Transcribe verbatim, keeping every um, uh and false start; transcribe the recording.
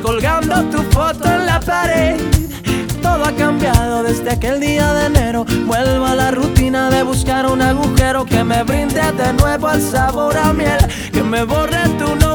colgando tu foto en la pared. Todo ha cambiado desde aquel día de enero. Vuelvo a la rutina de buscar un agujero que me brinde de nuevo el sabor a miel, que me borre tu nombre